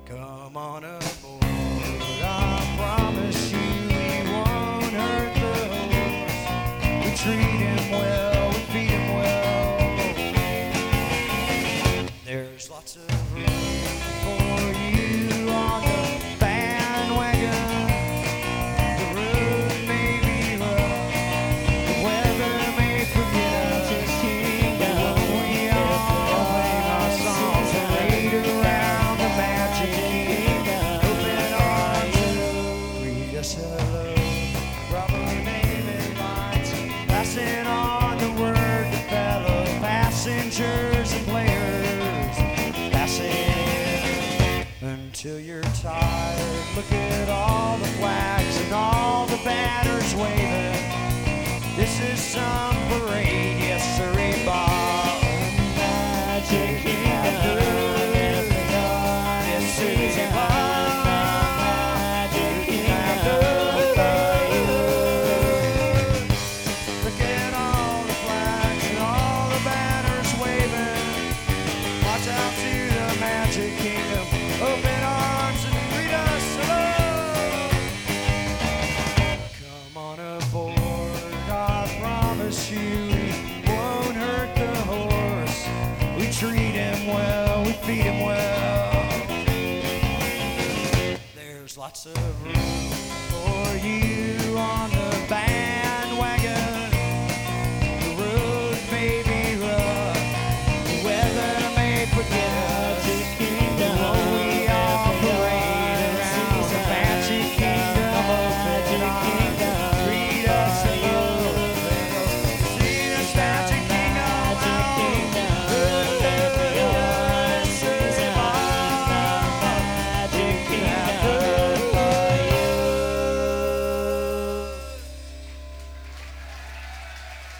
Come on aboard. I promise you we won't hurt the horse. We treat him well, we feed him well. There's lots of room for you on the bandwagon. The road may be rough, the weather may forget us. We all sing our songs parade around the magic kingdom. Open arms, greet us hello, proper name and lines, passing on the word to fellow passengers and players, passing until you're tired. Look at all the flags and all the banners waving. This is some parade, yes sirree, Bob. Magic Kingdom. This is Bob. Magic Kingdom. Look at all the flags and all the banners waving. Watch out to the Magic Kingdom. Open arms and greet us hello. Come on aboard. I promise you we won't hurt the horse. We treat him well, we feed him well. There's lots of room for you